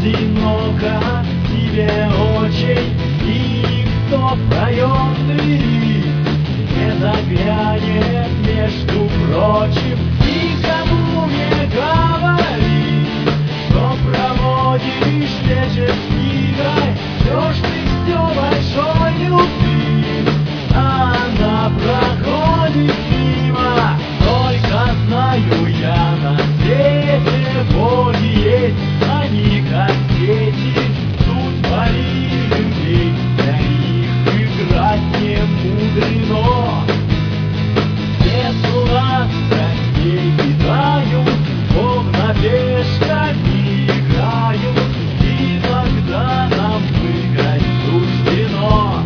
одиноко тебе очень, и никто в проем двери не заглянет, между прочим, никому не говори, что проводишь вечер с книгой, ждешь ты все большой любви, а она проходит мимо. Только знаю я, на свете боги есть, они как дети, тут боли людей, для них играть не мудрено. Все слова страстей питают, словно пешками играют, и тогда нам выиграть суждено.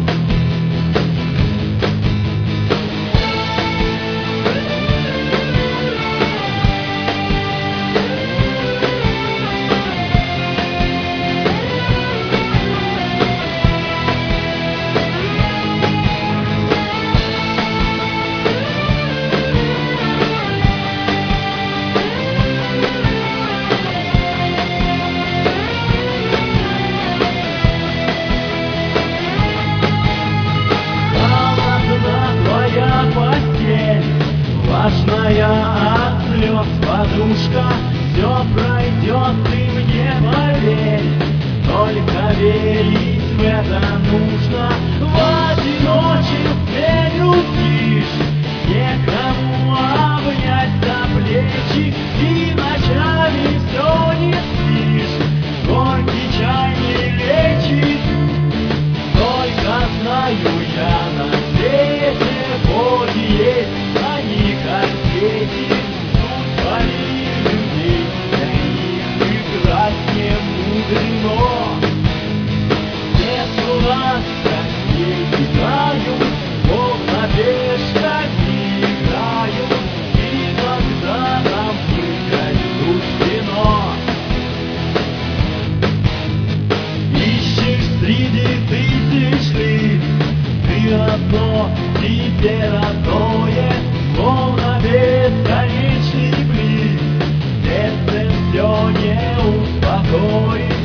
Влажная от слез подушка, все пройдет, ты мне поверь, только верить в это нужно. В одиночестве грустишь, некому обнять за плечи, и ночами все не спишь, горький чай не лечит. Только знаю я, на свете боги есть, они как дети, тут боли людей, для них играть не мудрено. Все слова страстей питают, словно пешками играют, и тогда нам выиграть суждено. Ищешь среди тысяч лиц ты одно, тебе родное, словно бесконечный близ, сердце все не успокоит.